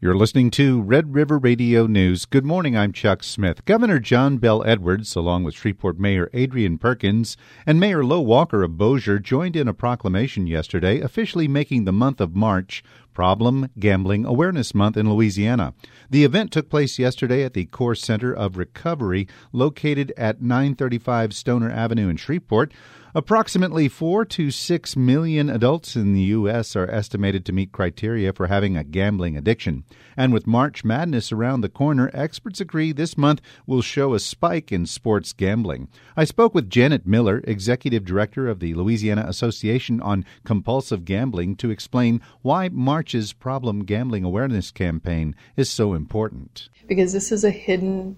You're listening to Red River Radio News. Good morning, I'm Chuck Smith. Governor John Bell Edwards, along with Shreveport Mayor Adrian Perkins and Mayor Lo Walker of Bossier, joined in a proclamation yesterday officially making the month of March Problem Gambling Awareness Month in Louisiana. The event took place yesterday at the Core Center of Recovery, located at 935 Stoner Avenue in Shreveport. Approximately 4 to 6 million adults in the U.S. are estimated to meet criteria for having a gambling addiction. And with March Madness around the corner, experts agree this month will show a spike in sports gambling. I spoke with Janet Miller, Executive Director of the Louisiana Association on Compulsive Gambling, to explain why March's Problem Gambling Awareness campaign is so important. Because this is a hidden,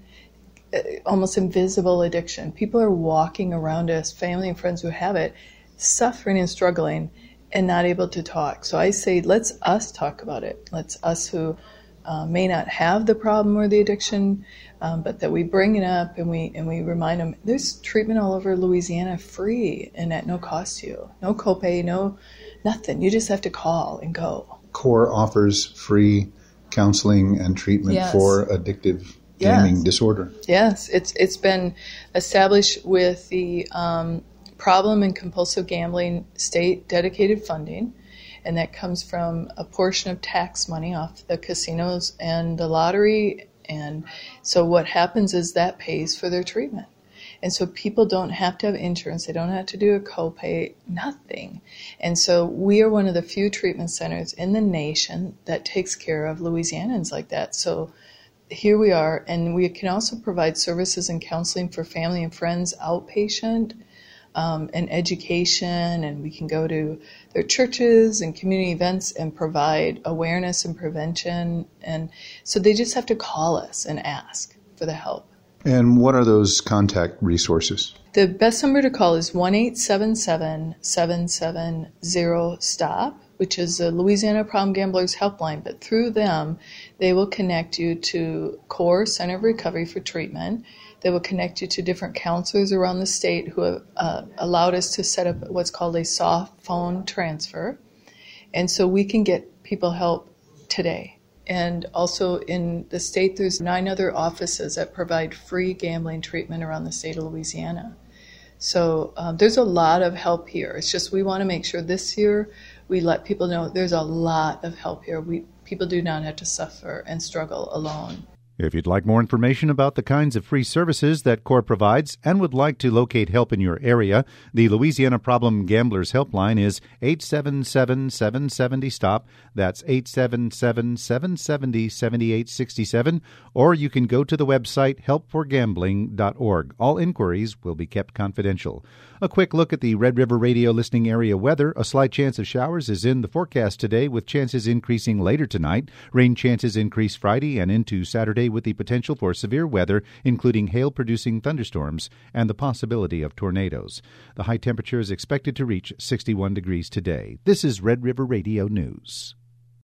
almost invisible addiction. People are walking around us, family and friends who have it, suffering and struggling and not able to talk. So I say, let's us talk about it. Let's us who may not have the problem or the addiction, but that we bring it up and we remind them there's treatment all over Louisiana free and at no cost to you. No copay, no nothing. You just have to call and go. CORE offers free counseling and treatment for addictive gaming disorder. Yes, it's been established with the Problem and Compulsive Gambling state dedicated funding, and that comes from a portion of tax money off the casinos and the lottery. And so what happens is that pays for their treatment. And so people don't have to have insurance. They don't have to do a copay, nothing. And so we are one of the few treatment centers in the nation that takes care of Louisianans like that. So here we are, and we can also provide services and counseling for family and friends, outpatient, and education, and we can go to their churches and community events and provide awareness and prevention. And so they just have to call us and ask for the help. And what are those contact resources? The best number to call is 1-877-770-STOP, which is the Louisiana Problem Gamblers Helpline. But through them, they will connect you to CORE Center of Recovery for treatment. They will connect you to different counselors around the state who have allowed us to set up what's called a soft phone transfer. And so we can get people help today. And also in the state, there's 9 other offices that provide free gambling treatment around the state of Louisiana. So there's a lot of help here. It's just we want to make sure this year we let people know there's a lot of help here. People do not have to suffer and struggle alone. If you'd like more information about the kinds of free services that CORE provides and would like to locate help in your area, the Louisiana Problem Gamblers Helpline is 877-770-STOP. That's 877-770-7867. Or you can go to the website helpforgambling.org. All inquiries will be kept confidential. A quick look at the Red River Radio listening area weather. A slight chance of showers is in the forecast today, with chances increasing later tonight. Rain chances increase Friday and into Saturday, with the potential for severe weather, including hail-producing thunderstorms and the possibility of tornadoes. The high temperature is expected to reach 61 degrees today. This is Red River Radio News.